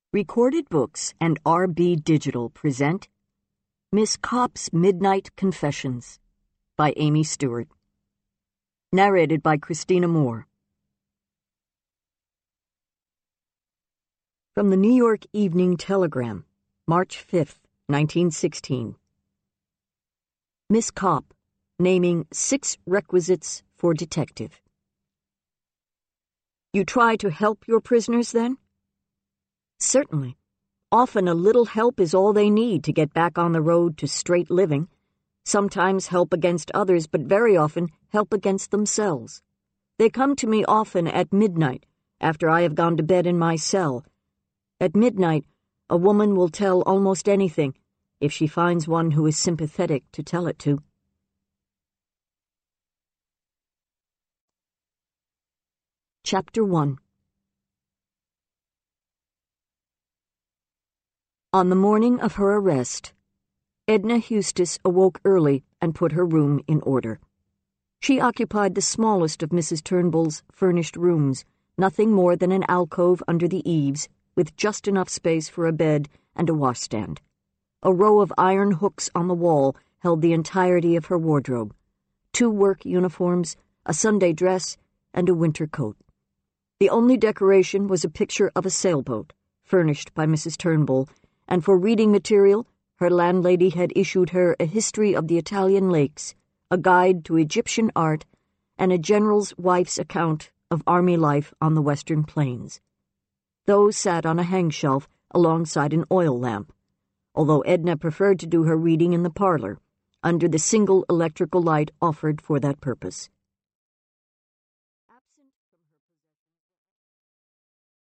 Recorded Books and RB Digital present Miss Kopp's Midnight Confessions by Amy Stewart. Narrated by Christina Moore. From the New York Evening Telegram, March 5th, 1916. Miss Kopp, naming 6 requisites for detective. You try to help your prisoners, then? Certainly. Often a little help is all they need to get back on the road to straight living. Sometimes help against others, but very often help against themselves. They come to me often at midnight, after I have gone to bed in my cell. At midnight, a woman will tell almost anything, if she finds one who is sympathetic to tell it to. Chapter 1. On the morning of her arrest, Edna Eustace awoke early and put her room in order. She occupied the smallest of Mrs. Turnbull's furnished rooms, nothing more than an alcove under the eaves, with just enough space for a bed and a washstand. A row of iron hooks on the wall held the entirety of her wardrobe: 2 work uniforms, a Sunday dress, and a winter coat. The only decoration was a picture of a sailboat, furnished by Mrs. Turnbull, and for reading material, her landlady had issued her a history of the Italian lakes, a guide to Egyptian art, and a general's wife's account of army life on the western plains. Those sat on a hang-shelf alongside an oil lamp, although Edna preferred to do her reading in the parlor, under the single electrical light offered for that purpose.